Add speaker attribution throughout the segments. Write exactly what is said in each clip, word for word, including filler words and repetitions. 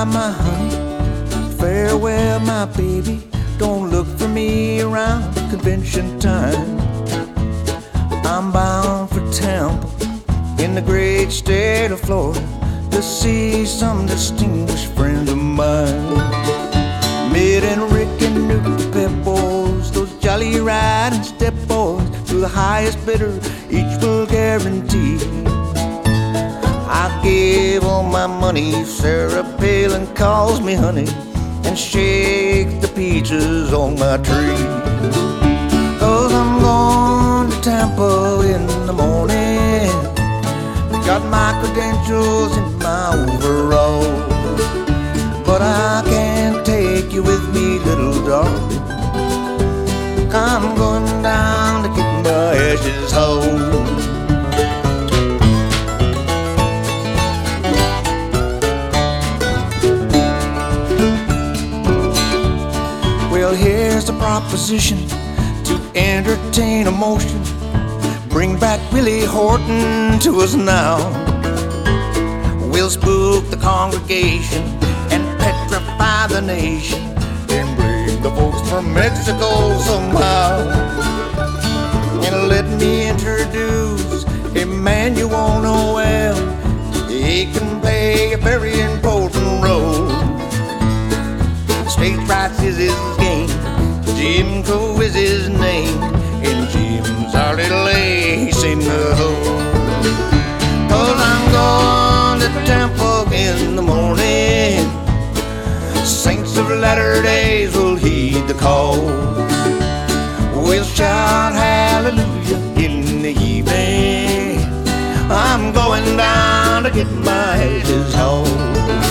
Speaker 1: my honey, farewell, my baby. Don't look for me around convention time. I'm bound for Tampa in the great state of Florida to see some distinguished friends of mine. Mid and Rick and Nuke Pep boys, those jolly riding step boys, to the highest bidder each will guarantee. I gave all my money, Sarah Palin calls me honey, and shake the peaches on my tree. Cause I'm going to Tampa in the morning, got my credentials in my overall, but I can't take you with me, little darling. I'm going down to get my ashes home. Well, here's the proposition to entertain emotion. Bring back Willie Horton to us now. We'll spook the congregation and petrify the nation, and bring the folks from Mexico somehow. And let me introduce a man you all know well. He can play a very important role. Stage fright is his game, Jim Crow is his name, and Jim's our little ace in the hole. Cause I'm going to Tampa in the morning, saints of latter days will heed the call. We'll shout hallelujah in the evening. I'm going down to get my ashes home.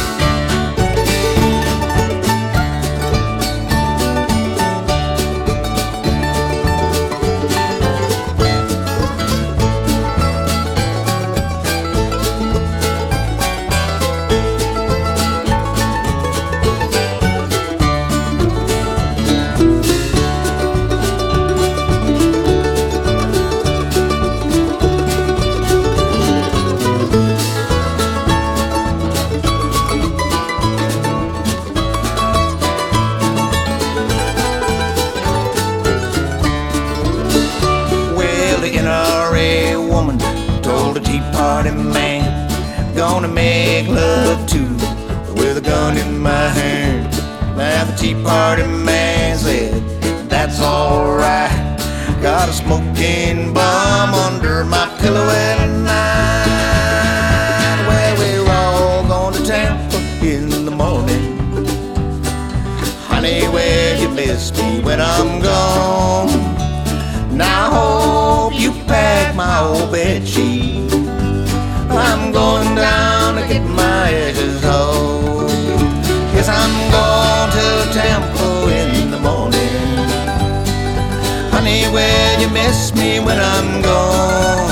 Speaker 1: N R A woman told a Tea Party man, gonna make love to with a gun in my hand. Now the Tea Party man said, that's alright. Got a smoking bomb under my pillow at night. Well, we're all going to Tampa in the morning. Honey, where you miss me when I'm gone. Now I hope you pack my old bed sheet. I'm going down to get my ashes home. Yes, I'm going to Tampa in the morning. Honey, where you miss me when I'm gone.